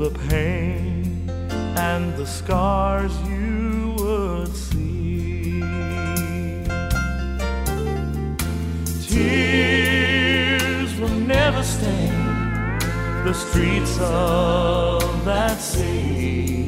the pain and the scars you would see. Tears will never stain the streets of that city.